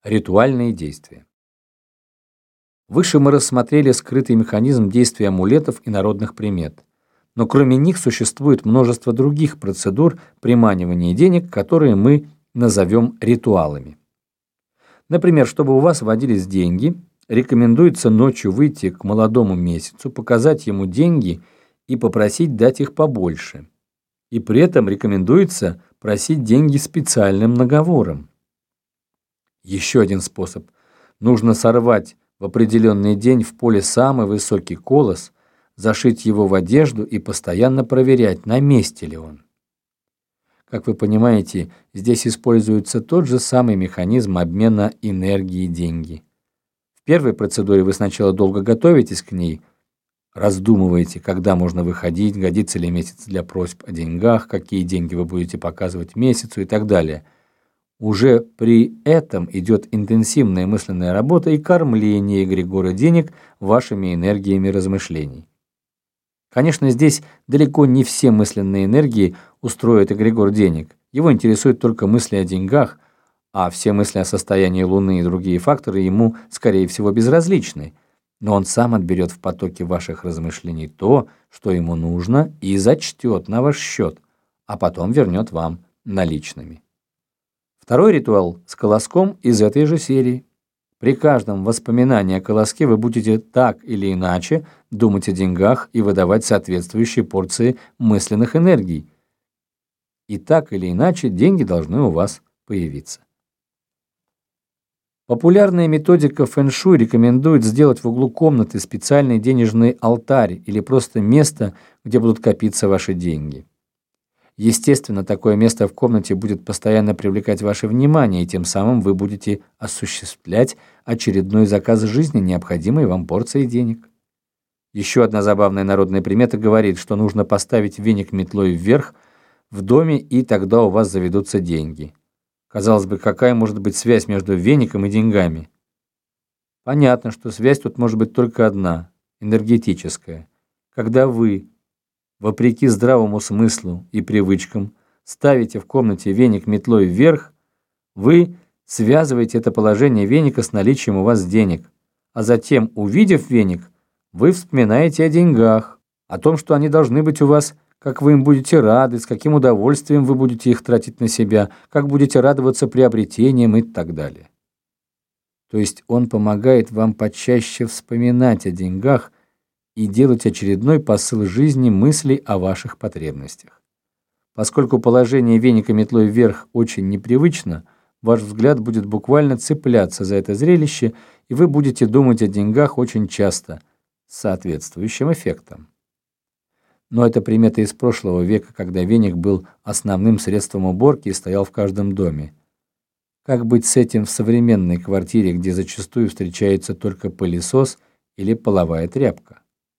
Ритуальные действия. Выше мы рассмотрели скрытый механизм действия амулетов и народных примет. Но кроме них существует множество других процедур приманивания денег, которые мы назовем ритуалами. Например, чтобы у вас водились деньги, рекомендуется ночью выйти к молодому месяцу, показать ему деньги и попросить дать их побольше. И при этом рекомендуется просить деньги специальным наговором. Еще один способ. Нужно сорвать в определенный день в поле самый высокий колос, зашить его в одежду и постоянно проверять, на месте ли он. Как вы понимаете, здесь используется тот же самый механизм обмена энергии деньги. В первой процедуре вы сначала долго готовитесь к ней, раздумываете, когда можно выходить, годится ли месяц для просьб о деньгах, какие деньги вы будете показывать месяцу и так далее. Уже при этом идет интенсивная мысленная работа и кормление эгрегора денег вашими энергиями размышлений. Конечно, здесь далеко не все мысленные энергии устроит эгрегор денег. Его интересуют только мысли о деньгах, а все мысли о состоянии Луны и другие факторы ему, скорее всего, безразличны. Но он сам отберет в потоке ваших размышлений то, что ему нужно, и зачтет на ваш счет, а потом вернет вам наличными. Второй ритуал с колоском из этой же серии. При каждом воспоминании о колоске вы будете так или иначе думать о деньгах и выдавать соответствующие порции мысленных энергий. И так или иначе деньги должны у вас появиться. Популярная методика фэн-шуй рекомендует сделать в углу комнаты специальный денежный алтарь или просто место, где будут копиться ваши деньги. Естественно, такое место в комнате будет постоянно привлекать ваше внимание, и тем самым вы будете осуществлять очередной заказ жизни, необходимой вам порции денег. Еще одна забавная народная примета говорит, что нужно поставить веник метлой вверх в доме, и тогда у вас заведутся деньги. Казалось бы, какая может быть связь между веником и деньгами? Понятно, что связь тут может быть только одна – энергетическая. Когда вы, вопреки здравому смыслу и привычкам, ставите в комнате веник метлой вверх, вы связываете это положение веника с наличием у вас денег, а затем, увидев веник, вы вспоминаете о деньгах, о том, что они должны быть у вас, как вы им будете рады, с каким удовольствием вы будете их тратить на себя, как будете радоваться приобретениям и так далее. То есть он помогает вам почаще вспоминать о деньгах и делать очередной посыл жизни мыслей о ваших потребностях. Поскольку положение веника метлой вверх очень непривычно, ваш взгляд будет буквально цепляться за это зрелище, и вы будете думать о деньгах очень часто, с соответствующим эффектом. Но это примета из прошлого века, когда веник был основным средством уборки и стоял в каждом доме. Как быть с этим в современной квартире, где зачастую встречается только пылесос или половая тряпка?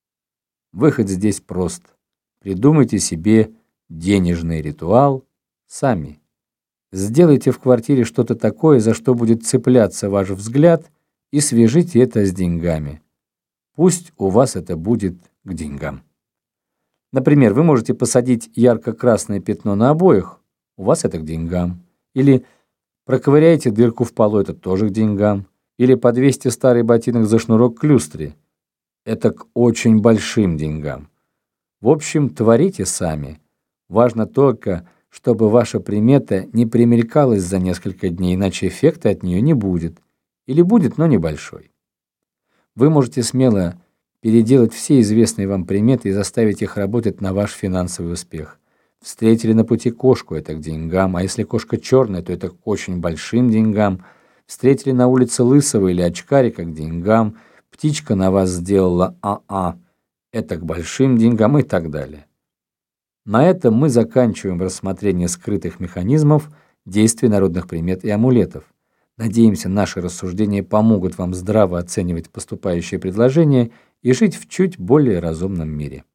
Выход здесь прост. Придумайте себе денежный ритуал сами. Сделайте в квартире что-то такое, за что будет цепляться ваш взгляд, и свяжите это с деньгами. Пусть у вас это будет к деньгам. Например, вы можете посадить ярко-красное пятно на обоях, у вас это к деньгам. Или проковыряйте дырку в полу, это тоже к деньгам. Или подвесьте старый ботинок за шнурок к люстре. Это к очень большим деньгам. В общем, творите сами. Важно только, чтобы ваша примета не примелькалась за несколько дней, иначе эффекта от нее не будет. Или будет, но небольшой. Вы можете смело переделать все известные вам приметы и заставить их работать на ваш финансовый успех. Встретили на пути кошку – это к деньгам, а если кошка черная, то это к очень большим деньгам. Встретили на улице лысого или очкарика – к деньгам. Птичка на вас сделала «а-а» – это к большим деньгам и так далее. На этом мы заканчиваем рассмотрение скрытых механизмов действий народных примет и амулетов. Надеемся, наши рассуждения помогут вам здраво оценивать поступающие предложения и жить в чуть более разумном мире.